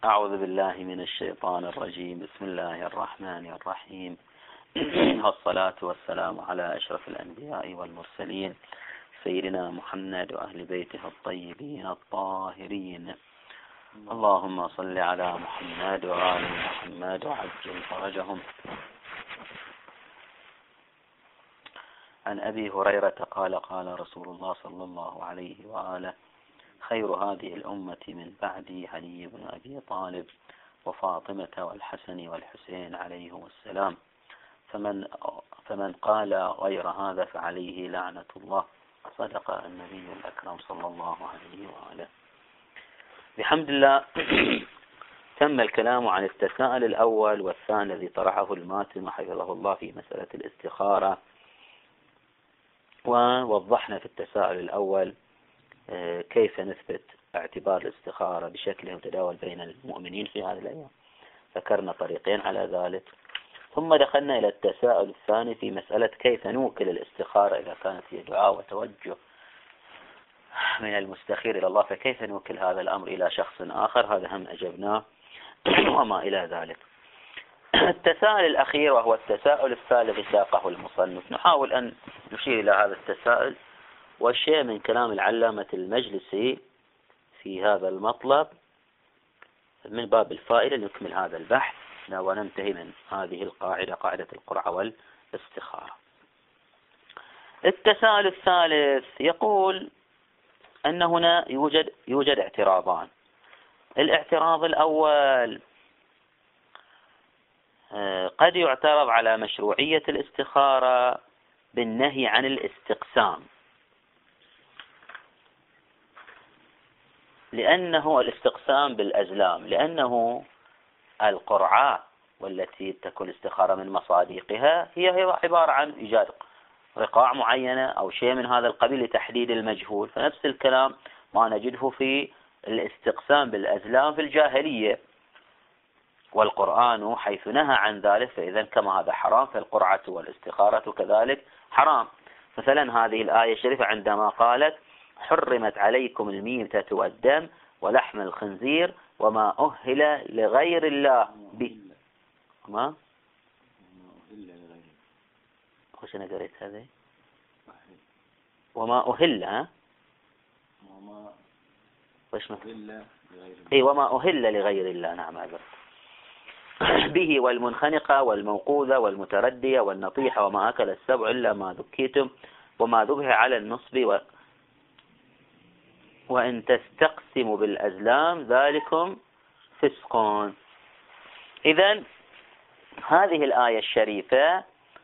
أعوذ بالله من الشيطان الرجيم. بسم الله الرحمن الرحيم. والصلاة والسلام على أشرف الأنبياء والمرسلين سيدنا محمد وأهل بيته الطيبين الطاهرين. اللهم صل على محمد وآل محمد وعجل فرجهم. عن أبي هريرة قال قال رسول الله صلى الله عليه وآله: خير هذه الأمة من بعدي علي بن أبي طالب وفاطمة والحسن والحسين عليهم السلام، فمن قال غير هذا فعليه لعنة الله. صدق النبي الأكرم صلى الله عليه وآله. بحمد الله تم الكلام عن التساؤل الأول والثاني الذي طرحه الماتن حفظه الله في مسألة الاستخارة، ووضحنا في التساؤل الأول كيف نثبت اعتبار الاستخارة بشكل متداول بين المؤمنين في هذه الأيام. ذكرنا طريقين على ذلك. ثم دخلنا إلى التساؤل الثاني في مسألة كيف نوكل الاستخارة إذا كانت هي دعاء وتوجه من المستخير إلى الله، فكيف نوكل هذا الأمر إلى شخص آخر؟ هذا هم أجبناه وما إلى ذلك. التساؤل الأخير وهو التساؤل الثالث ساقه المصنف، نحاول أن نشير إلى هذا التساؤل والشيء من كلام العلامة المجلسي في هذا المطلب من باب الفائدة نكمل هذا البحث وننتهي من هذه القاعدة، قاعدة القرعة والاستخارة. التساؤل الثالث يقول أن هنا يوجد اعتراضان. الاعتراض الأول: قد يعترض على مشروعية الاستخارة بالنهي عن الاستقسام، لأنه الاستقسام بالأزلام، لأنه القرعة والتي تكون الاستخارة من مصادقها هي عبارة عن إيجاد رقاع معينة أو شيء من هذا القبيل لتحديد المجهول، فنفس الكلام ما نجده في الاستقسام بالأزلام في الجاهلية، والقرآن حيث نهى عن ذلك فإذا كما هذا حرام فالقرعة والاستخارة كذلك حرام. مثلا هذه الآية الشريفة عندما قالت: حرمت عليكم الميتة والدم ولحم الخنزير وما أهل لغير الله ما وش أنا قريت هذا؟ وما أهل وما أهل لغير الله. نعم أبدا. به والمنخنقة والموقوذة والمتردية والنطيحة وما أكل السبع إلا ما ذكيتم وما ذبح على النصب وإن تستقسموا بالأزلام ذلكم فسق. إذن هذه الآية الشريفة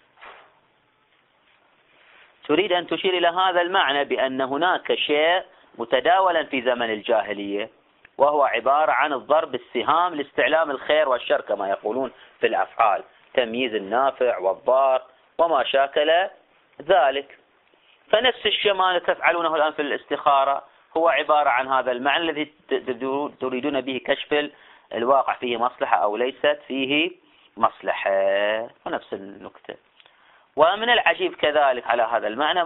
تريد أن تشير إلى هذا المعنى بأن هناك شيء متداولا في زمن الجاهلية وهو عبارة عن الضرب السهام لاستعلام الخير والشر كما يقولون في الأفعال، تمييز النافع والضار وما شاكل ذلك. فنفس الشيء ما تفعلونه الآن في الاستخارة هو عبارة عن هذا المعنى الذي تريدون به كشف الواقع فيه مصلحة أو ليست فيه مصلحة، ونفس النكتة. ومن العجيب كذلك على هذا المعنى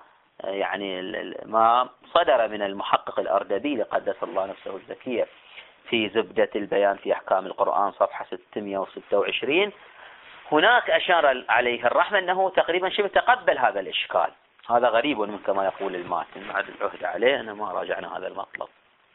ما صدر من المحقق الأردبيلي قدس الله نفسه الزكية في زبدة البيان في أحكام القرآن صفحة 626. هناك أشار عليه الرحمة أنه تقريبا شبه تقبل هذا الإشكال. هذا غريب من كما يقول الماتن، بعد العهد عليه أنا ما راجعنا هذا المطلب.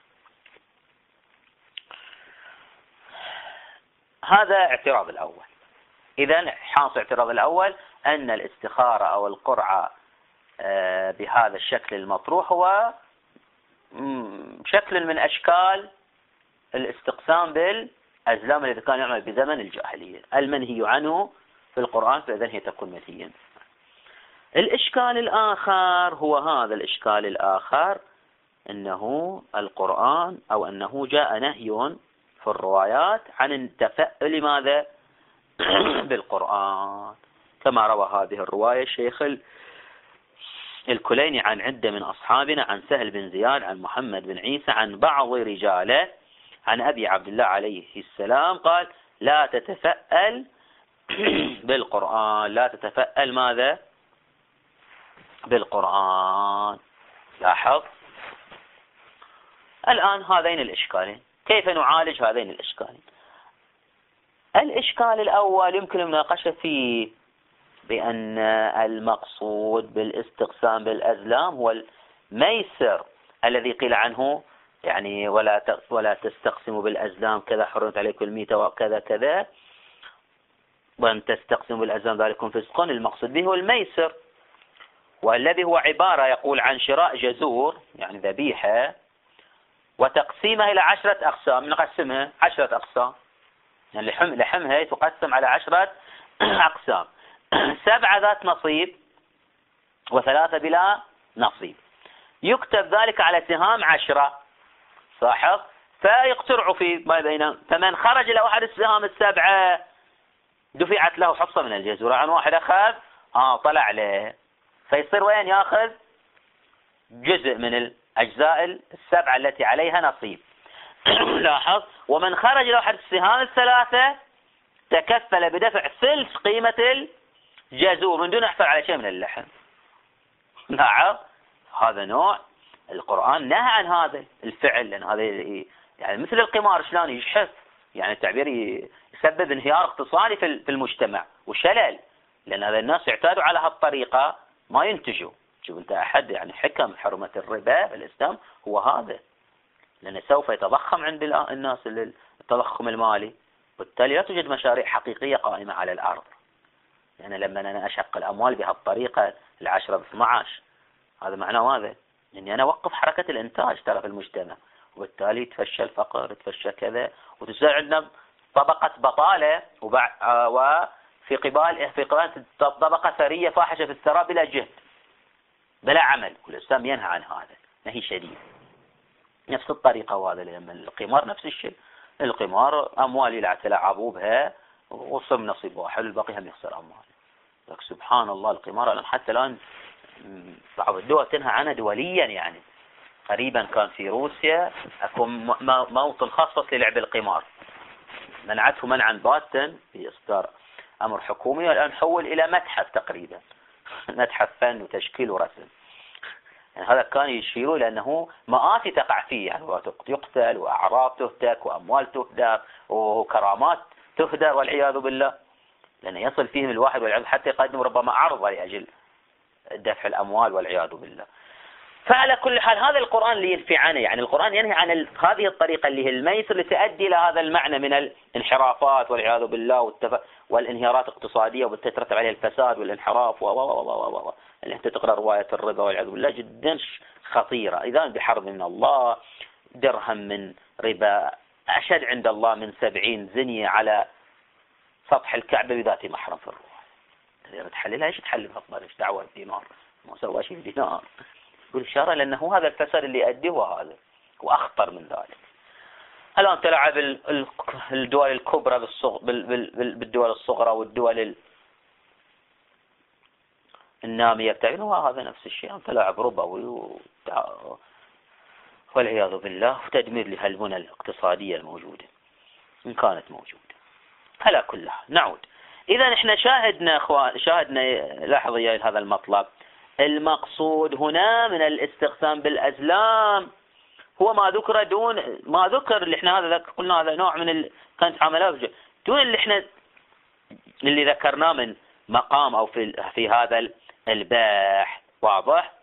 هذا اعتراض الأول. إذن حاصل اعتراض الأول أن الاستخارة أو القرعة بهذا الشكل المطروح هو شكل من أشكال الاستقسام بالأزلام الذي كان يعمل بزمن الجاهلية المنهي عنه في القرآن، فإذن هي تكون منهيا. الإشكال الآخر هو هذا الإشكال الآخر، أنه القرآن أو أنه جاء نهي في الروايات عن التفأل ماذا بالقرآن، كما روى هذه الرواية الشيخ الكليني عن عدة من أصحابنا عن سهل بن زياد عن محمد بن عيسى عن بعض رجاله عن أبي عبد الله عليه السلام قال: لا تتفأل بالقرآن. لا تتفأل ماذا بالقرآن. لاحظ الآن هذين الإشكالين، كيف نعالج هذين الإشكالين؟ الإشكال الأول يمكن المناقشة فيه بأن المقصود بالاستقسام بالأزلام هو الميسر الذي قيل عنه يعني ولا تستقسموا بالأزلام كذا حرمت عليكم الميتة وكذا كذا وأن تستقسموا بالأزلام ذلكم فسق. المقصود به هو الميسر، والذي هو عبارة يقول عن شراء جزور يعني ذبيحة وتقسيمها إلى 10 أقسام، نقسمها 10 أقسام، يعني لحمها تقسم على 10 أقسام، 7 ذات نصيب و3 بلا نصيب، يكتب ذلك على سهام 10 صاحب، فيقترعوا في ما بينهم، فمن خرج له أحد السهام 7 دفعت له حصة من الجزور، عن واحد أخذ طلع له، فيصير وين يأخذ جزء من الأجزاء 7 التي عليها نصيب. لاحظ، ومن خرج له أحد السهام 3 تكفل بدفع ثلث قيمة الجزور من دون يحصل على شيء من اللحم. لاحظ، هذا نوع القرآن نهى عن هذا الفعل، لأن هذا يعني مثل القمار شلون يجحف، يعني التعبير يسبب انهيار اقتصادي في المجتمع وشلل، لأن هذا الناس يعتادوا على هالطريقة ما ينتجوا. شوف أنت أحد يعني حكم حرمة الربا في الإسلام هو هذا، لأنه سوف يتضخم عند الناس التضخم المالي، وبالتالي لا توجد مشاريع حقيقية قائمة على الأرض. يعني لما أنا أشق الأموال بهالطريقة 10 ب12 هذا معناه ماذا؟ إني أنا أوقف حركة الإنتاج ترى في المجتمع، وبالتالي تفشى الفقر، تفشى كذا، وتصير عندنا طبقة بطالة، وفي قبال طبقة ثرية فاحشة في الثراء بلا جهد بلا عمل، والإسلام ينهى عن هذا نهي شديد. نفس الطريقة، وهذا لما القمار نفس الشيء، القمار أموال يتلاعبوا بها وصم نصيب واحد الباقي هم يخسر أموال. لك سبحان الله، القمار حتى الآن بعض الدول تنهى عنه دوليا. يعني قريبا كان في روسيا اكو موطن خصص للعب القمار، منعته منعا باتا بإصدار أمر حكومي، والآن حول إلى متحف تقريبا، متحف فن وتشكيل ورسم. يعني هذا كان يشيروا لأنه مآسي تقع فيه، يعني يقتل وأعراض تهتك وأموال تهدر وكرامات تهدر والعياذ بالله، لأنه يصل فيهم الواحد والعياذ حتى يقدم ربما عرض لأجل دفع الأموال والعياذ بالله. فعلى كل حال هذا القرآن اللي ينفي عنه، يعني القرآن ينهي عن هذه الطريقة اللي هي الميسر اللي تؤدي إلى هذا المعنى من الانحرافات والعياذ بالله والانهيارات الاقتصادية، وبالتترتب عليها الفساد والانحراف اللي انت تقرأ رواية الربا والعياذ بالله جدا خطيرة. إذا بحرب من الله، درهم من ربا أشد عند الله من 70 زنية على سطح الكعبة بذات محرم في الروح. إذا تحللها ايش تحللها؟ ايش دعوة الدينار؟ ما سوى شيء الدينار بالإشارة، لأنه هذا الفساد اللي يؤديه هذا وأخطر من ذلك. الآن تلعب الدول الكبرى بالدول الصغرى والدول النامية بتاعنا، هذا نفس الشيء، تلاعب ربوي والعياذ بالله، وتدمير لهالبنى الاقتصادية الموجودة إن كانت موجودة. على كل حال نعود. إذا احنا شاهدنا لاحظوا يا هذا المطلب. المقصود هنا من الاستقسام بالأزلام هو ما ذكر دون ما ذكر، اللي احنا هذا قلنا هذا نوع من كانت عملات دون اللي ذكرناه من مقام او في هذا الباح. واضح؟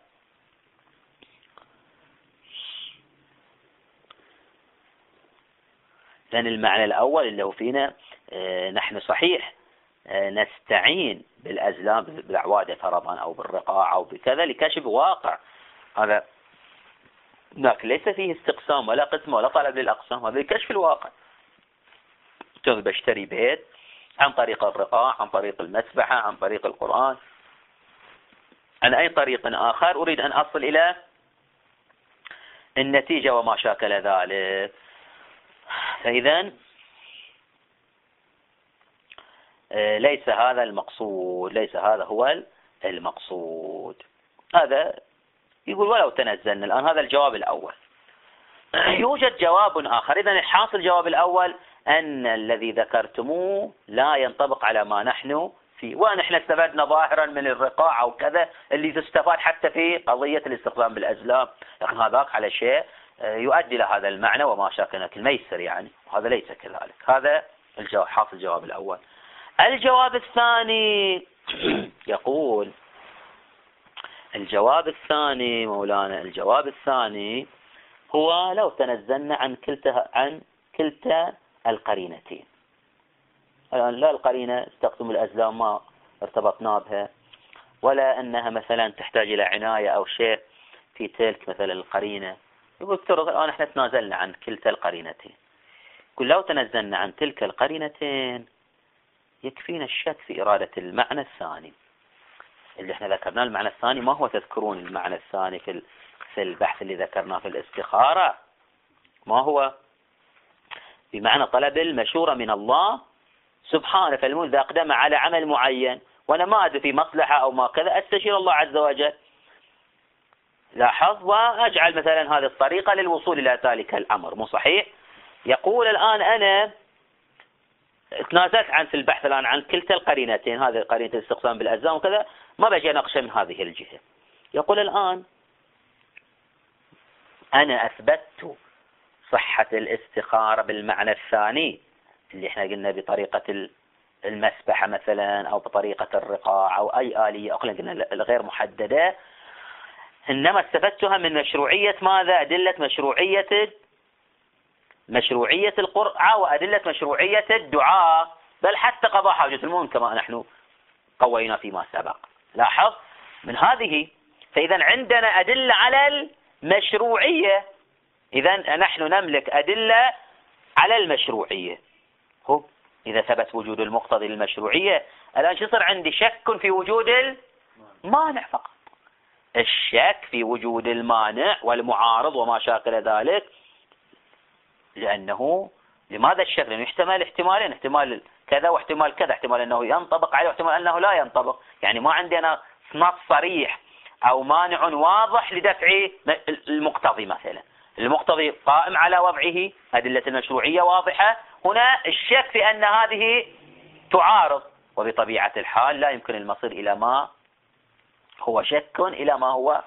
لأن المعنى الأول اللي هو فينا نحن صحيح نستعين بالأزلام بالأعواد فرضا أو بالرقاع أو بكذا لكشف واقع، هذا لكن ليس فيه استقسام ولا قسم ولا طلب للأقسام، هذا كشف الواقع. تذهب اشتري بيت عن طريق الرقاع، عن طريق المسبحة، عن طريق القرآن، عن أي طريق آخر، أريد أن أصل إلى النتيجة وما شاكل ذلك. فإذا ليس هذا المقصود، ليس هذا هو المقصود. هذا يقول ولو تنزلنا. الآن هذا الجواب الأول. يوجد جواب آخر. إذن الحاصل الجواب الأول أن الذي ذكرتموه لا ينطبق على ما نحن فيه، ونحن استفدنا ظاهرا من الرقاع أو كذا اللي تستفاد حتى في قضية الاستقسام بالأزلام، لكن هذاك على شيء يؤدي إلى هذا المعنى وما شاكل كالميسر يعني، وهذا ليس كذلك. هذا حاصل الجواب الأول. الجواب الثاني يقول الجواب الثاني مولانا، الجواب الثاني هو لو تنزلنا عن كلتا القرينتين. الآن لا القرينة استقسم الأزلام ما ارتبطنا بها، ولا أنها مثلا تحتاج إلى عناية أو شيء في تلك مثلا القرينة. يقول افترض الآن احنا تنازلنا عن كلتا القرينتين، يقول لو تنزلنا عن تلك القرينتين يكفينا الشك في إرادة المعنى الثاني اللي احنا ذكرناه. المعنى الثاني ما هو؟ تذكرون المعنى الثاني في البحث اللي ذكرناه في الاستخارة، ما هو؟ بمعنى طلب المشورة من الله سبحانه. فالمؤمن إذا أقدم على عمل معين وأنا ما أدري في مصلحة أو ما كذا أستشير الله عز وجل، لاحظ، وأجعل مثلا هذه الطريقة للوصول إلى ذلك الأمر. مو صحيح؟ يقول الآن أنا تنازلت في البحث الآن عن كلتا القرينتين، هذه قرينة الاستقسام بالأزلام وكذا، ما بجي أناقشها من هذه الجهة. يقول الآن أنا أثبتت صحة الاستخارة بالمعنى الثاني اللي احنا قلنا بطريقة المسبحة مثلا أو بطريقة الرقاع أو أي آلية أقل قلنا الغير محددة، إنما استفدتها من مشروعية ماذا؟ أدلة مشروعية القرعة وأدلة مشروعية الدعاء، بل حتى قضاء حاجة المؤمن كما نحن قوينا فيما سبق. لاحظ من هذه، فإذا عندنا أدلة على المشروعية، إذا نحن نملك أدلة على المشروعية. هو إذا ثبت وجود المقتضي للمشروعية، الآن يصير عندي شك في وجود المانع فقط. الشك في وجود المانع والمعارض وما شاكل ذلك، لأنه لماذا الشك؟ لأنه يحتمل احتمالين، احتمال كذا واحتمال كذا، احتمال أنه ينطبق عليه واحتمال أنه لا ينطبق. يعني ما عندنا نص صريح أو مانع واضح لدفع المقتضي. مثلا المقتضي قائم على وضعه، أدلة المشروعية واضحة، هنا الشك في أن هذه تعارض، وبطبيعة الحال لا يمكن المصير إلى ما هو شك إلى ما هو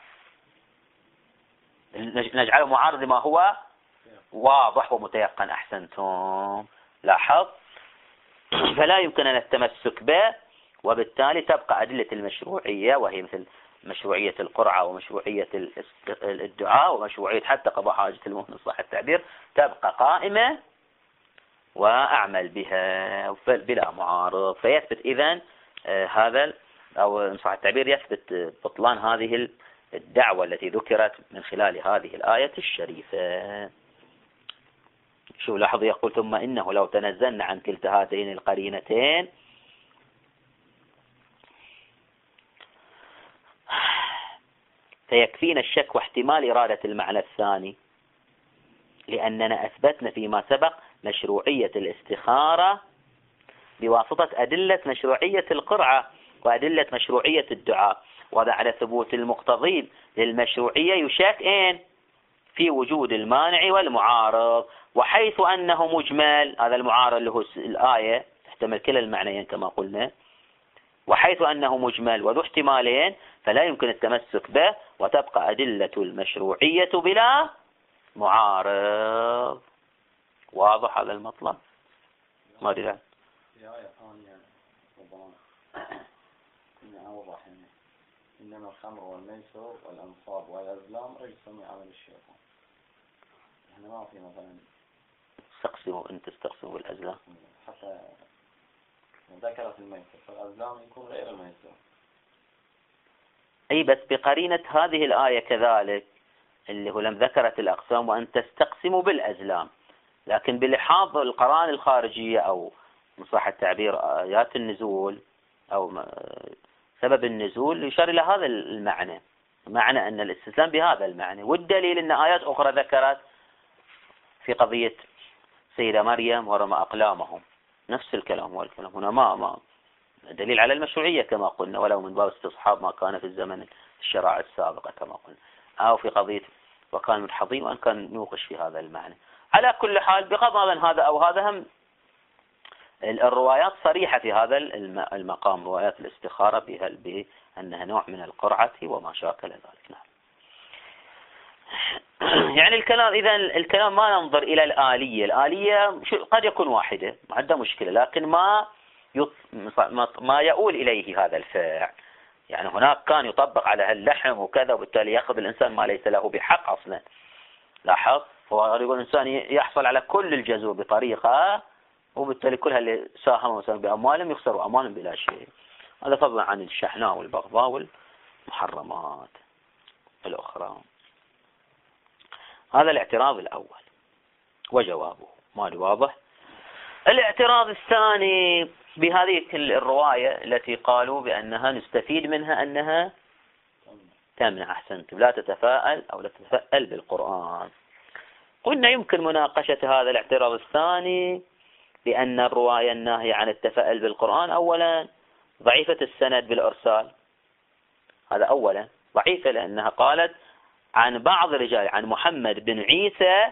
نجعله معارض ما هو واضح ومتيقن. أحسنتم. لاحظ، فلا يمكننا التمسك به، وبالتالي تبقى أدلة المشروعية وهي مثل مشروعية القرعة ومشروعية الدعاء ومشروعية حتى قضاء حاجة المؤمن صح التعبير، تبقى قائمة وأعمل بها بلا معارض. فيثبت إذن هذا أو صح التعبير يثبت بطلان هذه الدعوة التي ذكرت من خلال هذه الآية الشريفة. شو لاحظ، يقول ثم إنه لو تنزلنا عن كلتا هاتين القرينتين فيكفينا الشك واحتمال إرادة المعنى الثاني، لأننا أثبتنا فيما سبق مشروعية الاستخارة بواسطة أدلة مشروعية القرعة وأدلة مشروعية الدعاء، وهذا على ثبوت المقتضين للمشروعية يشك في وجود المانع والمعارض. وحيث أنه مجمل، هذا المعارض اللي هو الآية تحتمل كلا المعنيين كما قلنا، وحيث أنه مجمل وذو احتمالين فلا يمكن التمسك به، وتبقى أدلة المشروعية بلا معارض. واضح هذا المطلب؟ ما أدري. في آية ثانية ربما إنها وضح إنما الخمر والميسر والأنصاب والأزلام رجس من عمل الشيطان. إحنا ما في مثلا أنت استقسموا بالأزلام حتى ذكرت الميسر، فالأزلام يكون غير الميسر. أي بس بقرينة هذه الآية كذلك اللي هو لم ذكرت الأقسام وأن تستقسموا بالأزلام، لكن بلحاظ القرائن الخارجية أو صح التعبير آيات النزول أو سبب النزول يشار إلى هذا المعنى، معنى أن الاستسلام بهذا المعنى. والدليل أن آيات أخرى ذكرت في قضية سيدة مريم ورمى أقلامهم، نفس الكلام والكلام هنا ما دليل على المشروعية كما قلنا، ولو من باب استصحاب ما كان في الزمن الشرائع السابقة كما قلنا، أو في قضية وكان متحضين وأن كان يوقش في هذا المعنى. على كل حال بغض النظر هذا أو هذا، هم الروايات صريحة في هذا المقام، روايات الاستخارة بأنها نوع من القرعة وما شاكل ذلك. نعم. يعني الكلام، إذا الكلام ما ننظر إلى الآلية. الآلية قد يكون واحدة ما عنده مشكلة، لكن ما يؤول إليه هذا الفعل. يعني هناك كان يطبق على اللحم وكذا، وبالتالي يأخذ الإنسان ما ليس له بحق أصلا. لاحظ، هو يقول الإنسان يحصل على كل الجزور بطريقة، وبالتالي كل اللي ساهموا مثلا بأموالهم يخسروا أموالهم بلا شيء. هذا فضلا عن الشحناء والبغضاء والمحرمات الأخرى. هذا الاعتراض الأول وجوابه. ما واضح؟ الاعتراض الثاني بهذه الرواية التي قالوا بأنها نستفيد منها أنها تمنع، أحسنت، لا تتفاءل أو لا تتفأل بالقرآن. قلنا يمكن مناقشة هذا الاعتراض الثاني بأن الرواية الناهية عن التفاؤل بالقرآن أولا ضعيفة السند بالإرسال. هذا أولا ضعيفة، لأنها قالت عن بعض الرجال، عن محمد بن عيسى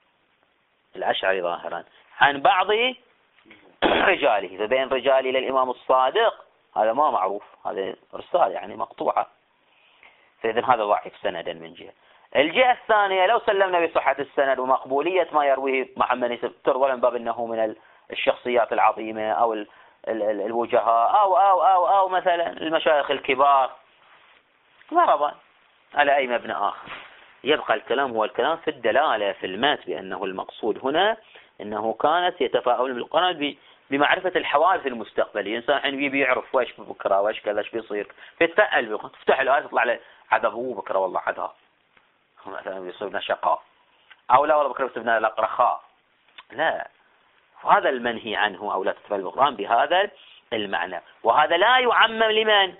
الأشعري ظاهرا، عن بعض رجاله، فبين رجالي للإمام الصادق هذا ما معروف، هذا إرسال يعني مقطوعة، فإذن هذا ضعيف سندا من جهة. الجهة الثانية لو سلمنا بصحة السند ومقبولية ما يرويه محمد ترضى من باب أنه من الشخصيات العظيمة أو الوجهاء أو مثلا المشايخ الكبار ضربا على أي مبنى آخر، يبقى الكلام هو الكلام في الدلالة في المات بأنه المقصود هنا أنه كانت يتفاعل بالقرآن بمعرفة الحوادث المستقبلية. الإنسان حين يبي يعرف ويش بكرة ويش كذا ايش بيصير، فيتفائل بالقرآن، تفتح الآية تطلع له عذاب بكرة والله عذاب، مثلا بيصيبنا شقاء، أو لا والله بكرة بيصيبنا رخاء. لا، هذا المنهي عنه، أو لا تتفائل بالقرآن بهذا المعنى. وهذا لا يعمم لمن؟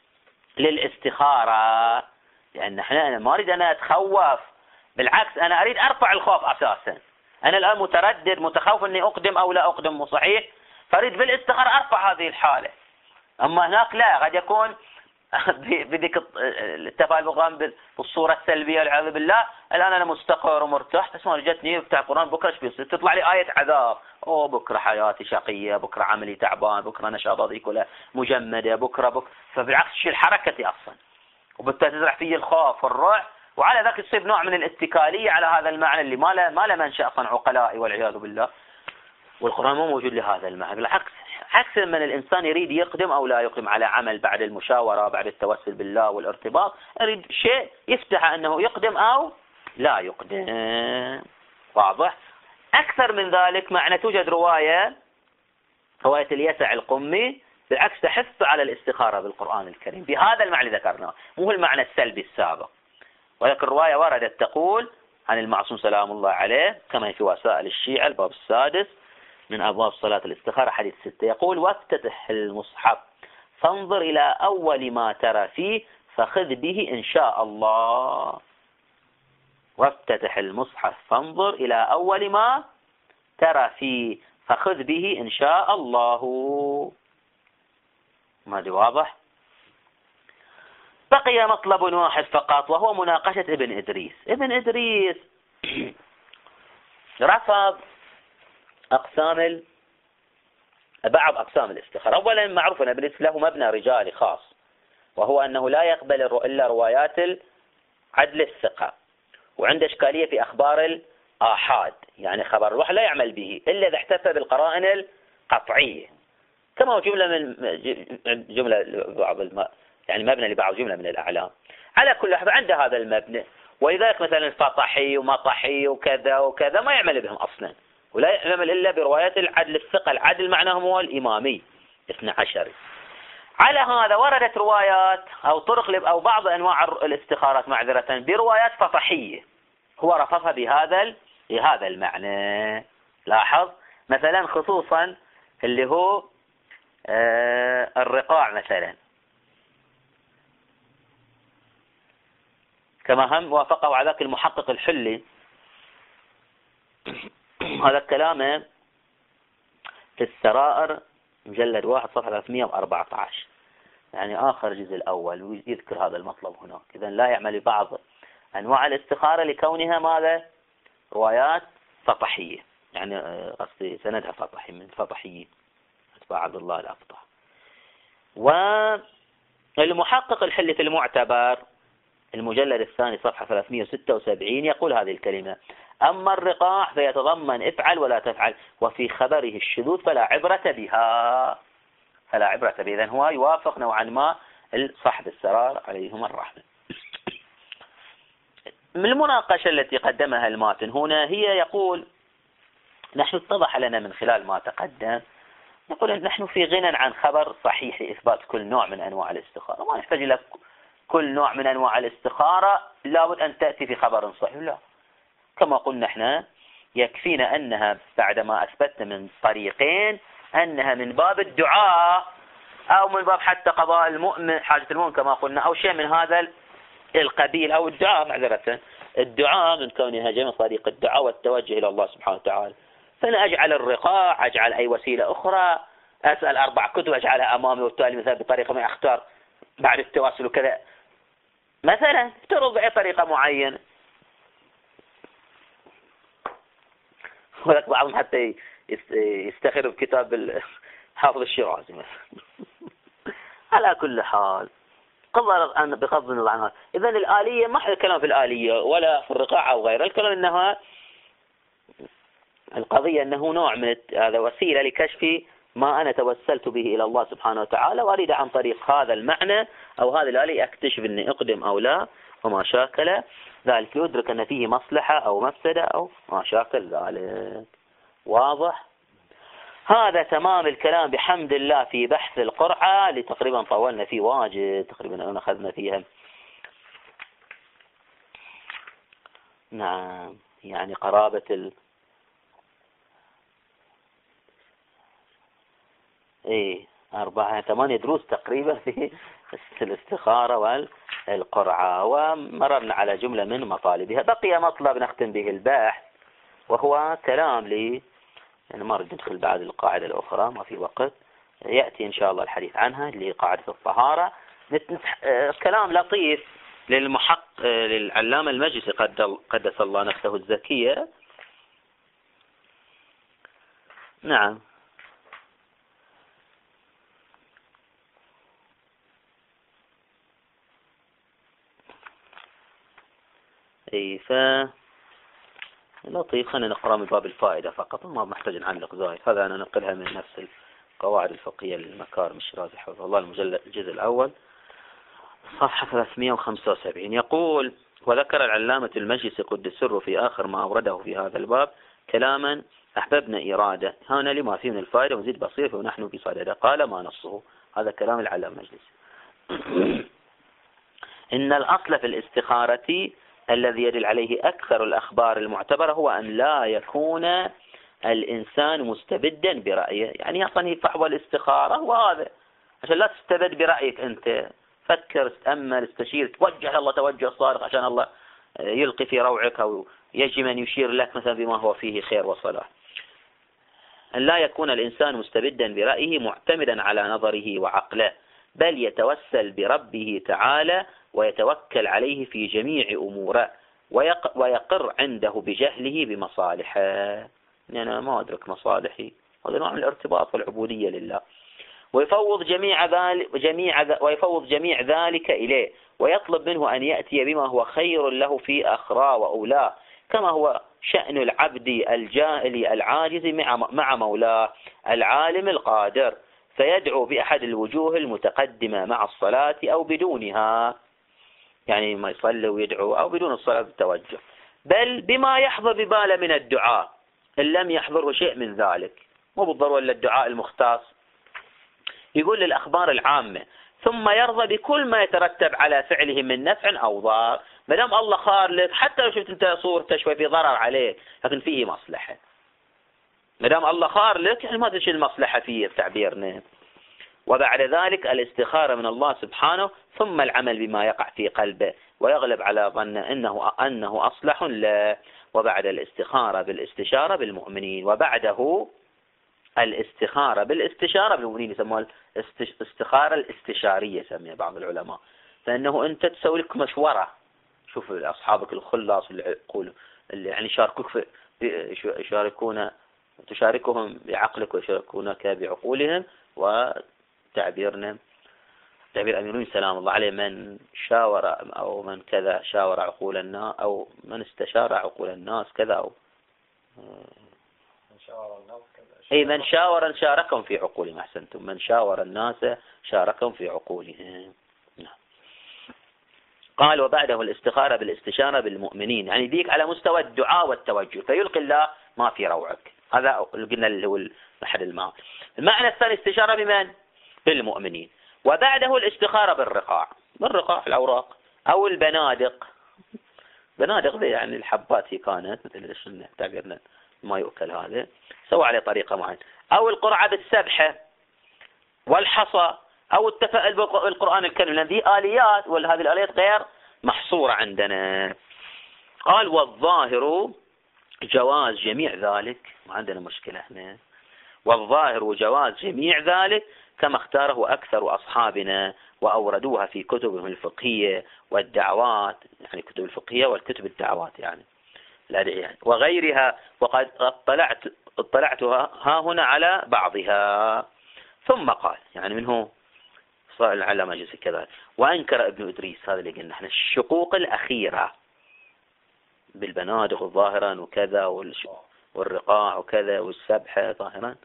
للاستخارة، لأن أنا ما أريد أنا أتخوف، بالعكس أنا أريد أرفع الخوف أساسا. أنا الآن متردد متخوف أني أقدم أو لا أقدم صحيح، فأريد بالاستخارة أرفع هذه الحالة. أما هناك لا، قد يكون بذيك التفاعل بالقرآن بالصورة السلبية والعياذ بالله. الآن أنا مستقر ومرتاح، بس ما جتني افتح القرآن بكرة ايش بيصير؟ تطلع لي آية عذاب، بكرة حياتي شقية، بكرة عملي تعبان، بكرة نشاطاتي كلها مجمدة، بكرة. فبالعكس شيل حركتي أصلا، وبالتالي تزرع فيه الخوف والرعب، وعلى ذاك يصير نوع من الاتكالية على هذا المعنى اللي ما له منشأ أصلا عقلائي والعياذ بالله. والقرآن مو موجود لهذا المعنى، بالعكس عكس من الإنسان يريد يقدم أو لا يقدم على عمل بعد المشاورة بعد التوسل بالله والارتباط، يريد شيء يفتح أنه يقدم أو لا يقدم. واضح؟ أكثر من ذلك معنى توجد رواية اليسع القمي بالعكس تحث على الاستخارة بالقرآن الكريم بهذا المعنى ذكرناه، مو المعنى السلبي السابق. ولكن الرواية وردت تقول عن المعصوم سلام الله عليه كما في وسائل الشيعة الباب السادس من أبواب صلاة الاستخارة حديث 6، يقول: وافتتح المصحف فانظر إلى أول ما ترى فيه فخذ به إن شاء الله. وافتتح المصحف فانظر إلى أول ما ترى فيه فخذ به إن شاء الله. ما دي واضح؟ بقي مطلب واحد فقط، وهو مناقشة ابن إدريس. ابن إدريس رفض بعض أقسام الاستخارة. أولا معروف أن ابن إدريس له مبنى رجالي خاص، وهو أنه لا يقبل إلا روايات العدل الثقة، وعنده إشكالية في أخبار الآحاد، يعني خبر الروح لا يعمل به إلا إذا احتفى بالقرائن القطعية، كما هو جملة بعض يعني مبنى لبعض جملة من الأعلام. على كل حال عنده هذا المبنى، ولذلك مثلا الفطحي ومطحي وكذا وكذا ما يعمل بهم أصلا، ولا يعمل إلا بروايات العدل الثقة. العدل معناه هو الإمامي 12. على هذا وردت روايات أو طرق أو بعض أنواع الاستخارات معذرة بروايات فطحية، هو رفضها بهذا المعنى. لاحظ مثلا خصوصا اللي هو الرقاع مثلا، كما هم وافقه على ذاك المحقق الحلي. هذا الكلام في السرائر مجلد 1 صفحة 314، يعني آخر الجزء الأول، ويذكر هذا المطلب هناك. إذن لا يعمل بعض أنواع الاستخارة لكونها ماذا؟ روايات فطحية، يعني قصدي سندها فطحي من فطحيين أتباع عبد الله الأفطح. والمحقق الحلي في المعتبر المجلد الثاني صفحة 376 يقول هذه الكلمة: أما الرقاع فيتضمن افعل ولا تفعل، وفي خبره الشذوذ فلا عبرة بها. فلا عبرة بها. إذن هو يوافق نوعا ما صاحب السرار عليهم الرحمة. من المناقشة التي قدمها الماتن هنا هي يقول: نحن اتضح لنا من خلال ما تقدم، يقول أن نحن في غنى عن خبر صحيح لإثبات كل نوع من أنواع الاستخارة، ما نحتاج إلى كل نوع من أنواع الاستخارة لابد أن تأتي في خبر صحيح، لا. كما قلنا احنا يكفينا أنها بعدما أثبتنا من طريقين أنها من باب الدعاء أو من باب حتى قضاء المؤمن حاجة المؤمن كما قلنا، أو شيء من هذا القبيل، أو الدعاء معذرة، الدعاء من كونها جميع طريق الدعاء والتوجه إلى الله سبحانه وتعالى. فأنا أجعل الرقاع، أجعل أي وسيلة أخرى، أسأل 4 كتب أجعلها أمامي والتالي مثلا بطريقة ما أختار بعد التواصل وكذا، مثلا افترض بأي طريقة معينة. ولك بعضهم حتى يستخر بكتاب حافظ الشيرازي مثلا. على كل حال بغض النظر عنها، إذن الآلية ما حد كلام في الآلية ولا في الرقاع أو غيره، الكلام أنها القضية أنه نوع من هذا وسيلة لكشف ما أنا توسلت به إلى الله سبحانه وتعالى، وأريد عن طريق هذا المعنى أو هذه الآلية أكتشف أني أقدم أو لا، وما شاكل ذلك، يدرك أن فيه مصلحة أو مفسدة أو ما شاكل ذلك. واضح؟ هذا تمام الكلام بحمد الله في بحث القرعة، لتقريبا طولنا فيه واجد، تقريبا أخذنا فيها نعم يعني قرابة 8 دروس تقريبا في الاستخارة والقرعة، ومررنا على جملة من مطالبها. بقي مطلب نختم به البحث، وهو كلام يعني ما أريد ندخل بعد القاعدة الأخرى، ما في وقت، يأتي إن شاء الله الحديث عنها، اللي هي قاعدة الطهارة. كلام لطيف للعلامة المجلسي قدس الله نفسه الزكية. نعم. لطيف. خلينا نقرأ من باب الفائدة فقط، ما محتاج نعلق زايد، هذا أنا نقلها من نفس القواعد الفقهية للمكارم الشيرازي حفظه الله، الجزء الأول صفحة 375. يقول: وذكر العلامة المجلسي قدس سره في آخر ما أورده في هذا الباب كلاما أحببنا إرادة هنا لما فيه من الفائدة ونزيد بصير ونحن في صدده. قال: ما نصه؟ هذا كلام العلامة المجلسي. إن الأصل في الاستخارة الذي يدل عليه أكثر الأخبار المعتبرة هو أن لا يكون الإنسان مستبدا برأيه، يعني أصلا فحوى الاستخارة وهذا عشان لا تستبد برأيك أنت، فكر، استأمل، استشير، توجه الله توجه صادق عشان الله يلقي في روعك أو يجي من يشير لك مثلا بما هو فيه خير وصلاح. أن لا يكون الإنسان مستبدا برأيه معتمدا على نظره وعقله، بل يتوسل بربه تعالى ويتوكل عليه في جميع أموره، ويقر عنده بجهله بمصالحه. يعني أنا ما أدرك مصالحي، هذا نوع من الارتباط والعبودية لله، ويفوض جميع ذلك إليه، ويطلب منه أن يأتي بما هو خير له في أخرى وأولاه، كما هو شأن العبد الجاهل العاجز مع مولاه العالم القادر، فيدعو بأحد الوجوه المتقدمة مع الصلاة أو بدونها، يعني ما يصلي ويدعو أو بدون الصلاة بالتوجه، بل بما يحضر بباله من الدعاء إن لم يحضره شيء من ذلك، مو بالضرورة إلا الدعاء المختص. يقول للأخبار العامة، ثم يرضى بكل ما يترتب على فعله من نفع أو ضار، ما دام الله خار لك، حتى لو شفت أنت صورته شوي في ضرر عليه لكن فيه مصلحة، ما دام الله خار لك يعني ما تدري المصلحة فيه بتعبيرنا. وبعد ذلك الاستخارة من الله سبحانه، ثم العمل بما يقع في قلبه ويغلب على ظن أنه أصلح له، وبعد الاستخارة بالاستشارة بالمؤمنين، وبعده الاستخارة بالاستشارة بالمؤمنين، يسموها الاستخارة الاستشارية يسميها بعض العلماء، فإنه أنت تسوي لك مشورة، شوف أصحابك الخلاص اللي يقولوا اللي يعني تشاركهم بعقلك ويشاركونك بعقولهم وتعبيرنا تعبير أمير المؤمنين سلام الله عليه: من شاور أو من كذا شاور عقول الناس، أو من استشار عقول الناس كذا، أو من شاور الناس كذا. أي من شاور شاركهم في عقولهم. أحسنتم، من شاور الناس شاركهم في عقولهم. قال: وبعده الاستخارة بالاستشارة بالمؤمنين، يعني ذيك على مستوى الدعاء والتوجه، فيلقي الله ما في روعك. هذا قلنا اللي هو البحر الماء. المعنى الثاني استشارة بمن؟ بالمؤمنين. وبعده الاستخارة بالرقاع، بالرقاع الأوراق أو البنادق. بنادق ذي يعني الحبات هي كانت مثل ايش تعبيرنا ما يؤكل، هذا سوى عليه طريقة معينة. أو القرعة بالسبحة والحصى، أو التفاؤل بالقرآن الكريم، لأن ذي آليات، وهذه الآليات غير محصورة عندنا. قال: والظاهر جواز جميع ذلك، ما عندنا مشكلة هنا. والظاهر جواز جميع ذلك كما اختاره أكثر أصحابنا وأوردوها في كتبهم الفقهية والدعوات، يعني كتب الفقهية والكتب الدعوات يعني الأدعية وغيرها، وقد اطلعت ها هنا على بعضها. ثم قال، يعني منه صار العلامة جزء كذا: وأنكر ابن إدريس، هذا اللي قلنا احنا، الشقوق الأخيرة بالبنادق ظاهرا وكذا، والرقاع وكذا، والسبحة ظاهرا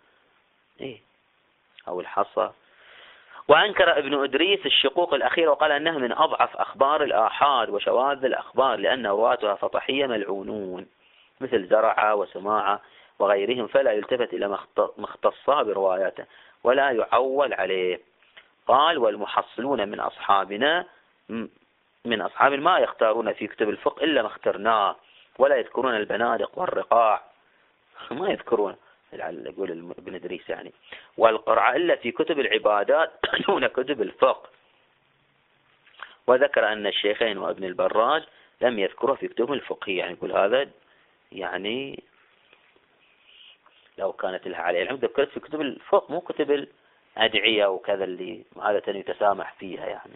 أو الحصى. وأنكر ابن إدريس الشقوق الأخيرة، وقال أنها من أضعف أخبار الآحاد وشواذ الأخبار، لأن رواتها فطحية ملعونون مثل زرعة وسماعة وغيرهم، فلا يلتفت إلى ما اختصا برواياته ولا يعول عليه. قال: والمحصلون من أصحابنا ما يختارون في كتب الفقه إلا ما اخترناه، ولا يذكرون البنادق والرقاع، ما يذكرون، يقول ابن إدريس يعني، والقرعة إلا في كتب العبادات دون كتب الفقه. وذكر أن الشيخين وابن البراج لم يذكره في كتبهم الفقهية، يعني يقول هذا يعني لو كانت لها عليه العمد ذكرت في كتب الفقه، مو كتب الأدعية وكذا اللي عادة يتسامح فيها يعني.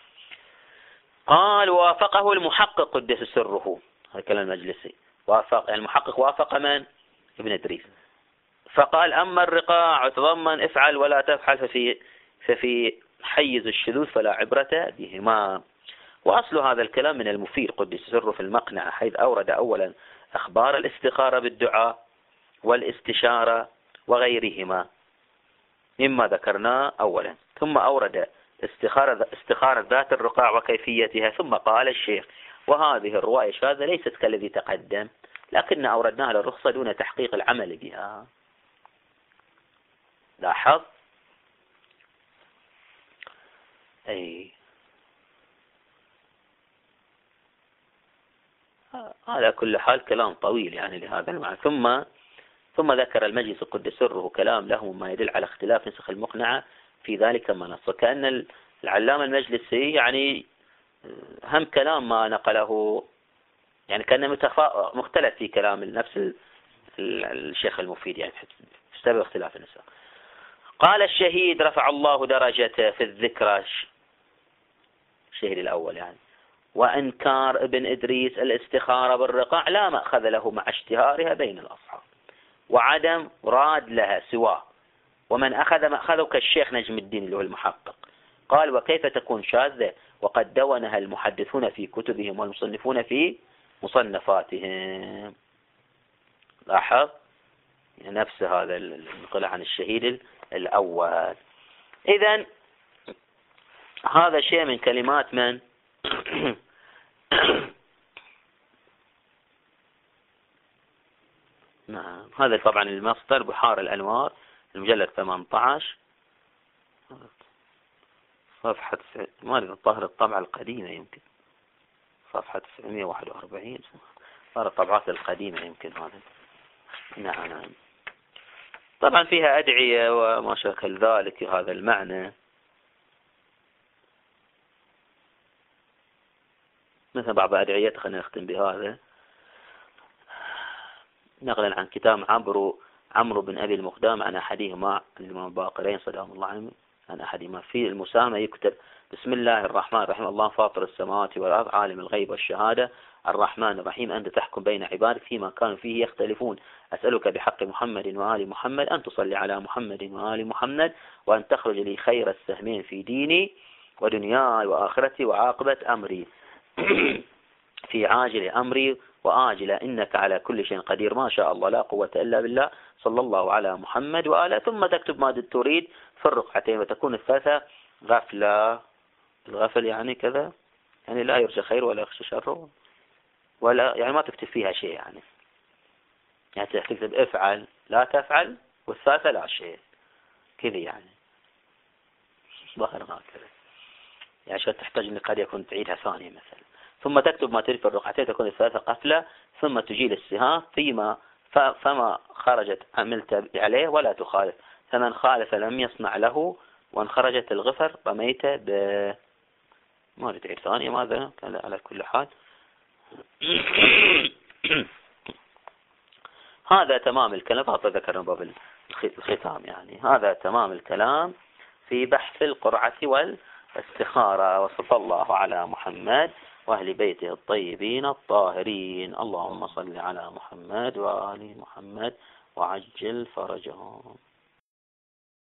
قال: وافقه المحقق قدس سره، هذا كلام المجلسي، وافق المحقق، وافق من؟ ابن إدريس. فقال: أما الرقاع تضمن افعل ولا تفعل ففي حيز الشذوذ فلا عبرة بهما. وأصل هذا الكلام من المفيد قدس سره في المقنع، حيث أورد أولا أخبار الاستخارة بالدعاء والاستشارة وغيرهما مما ذكرناه أولا، ثم أورد استخارة ذات الرقاع وكيفيتها، ثم قال الشيخ: وهذه الرواية شاذة ليست كالذي تقدم، لكن أوردناها للرخصة دون تحقيق العمل بها. لاحظ؟ على كل حال كلام طويل يعني لهذا المعنى. ثم ذكر المجلس قدس سره كلام له ما يدل على اختلاف نسخ المقنعة في ذلك ما نص، كأن العلامة المجلسي يعني هم كلام ما نقله يعني كان مختلف في كلام نفس الشيخ المفيد يعني بسبب اختلاف النسخ. قال الشهيد رفع الله درجته في الذكرى، الشهيد الأول يعني، وأنكار ابن إدريس الاستخارة بالرقاع لا مأخذ له مع اشتهارها بين الأصحاب وعدم راد لها سواه، ومن أخذ مأخذه كالشيخ نجم الدين اللي هو المحقق. قال: وكيف تكون شاذة وقد دونها المحدثون في كتبهم والمصنفون في مصنفاتهم. لاحظ نفس هذا النقل عن الشهيد الأول. إذن هذا شيء من كلمات من؟ نعم، هذا طبعا المصدر بحار الأنوار المجلد 18 صفحة ما أدري الظاهر الطبعة القديمة يمكن صفحة 941 صار الطبعات القديمة يمكن هذا. نعم طبعا فيها أدعية وما شكل ذلك هذا المعنى، مثل بعض أدعية. خلينا نختم بهذا نقلا عن كتاب عمرو بن أبي المقدام عن أحدهما الإمام الباقرين صدام الله عنه عن أحدهما في المسامة يكتب: بسم الله الرحمن الرحيم، الله فاطر السماوات والأرض عالم الغيب والشهادة الرحمن الرحيم، أنت تحكم بين عبادك فيما كانوا فيه يختلفون، أسألك بحق محمد وآل محمد أن تصلي على محمد وآل محمد، وأن تخرج لي خير السهمين في ديني ودنياي وآخرتي وعاقبة أمري في عاجل أمري وآجل، إنك على كل شيء قدير، ما شاء الله لا قوة إلا بالله، صلى الله على محمد وآله. ثم تكتب ما تريد في الرقعتين، وتكون الثالثة غفلة. الغفل يعني كذا، يعني لا يرجى خير ولا يخشى شر، ولا يعني ما تكتب فيها شيء، يعني تكتب افعل لا تفعل، والثالثة لا شيء كذا، يعني ظهر هكذا، يعني عشان تحتاج ان قد يكون تعيدها ثانية مثلا. ثم تكتب ما تريد في الرقعتين، تكون الثالثة قفلة، ثم تجيل السهام فما خرجت عملت عليه ولا تخالف، فمن خالف لم يصنع له، وان خرجت الغفر رميته ما تعيد ثانية، ماذا كان على كل حال. هذا تمام الكلام، فقط ذكرنا باب الختام، يعني هذا تمام الكلام في بحث القرعة والاستخارة. وصلى الله على محمد وأهل بيته الطيبين الطاهرين. اللهم صل على محمد وآل محمد وعجل فرجهم.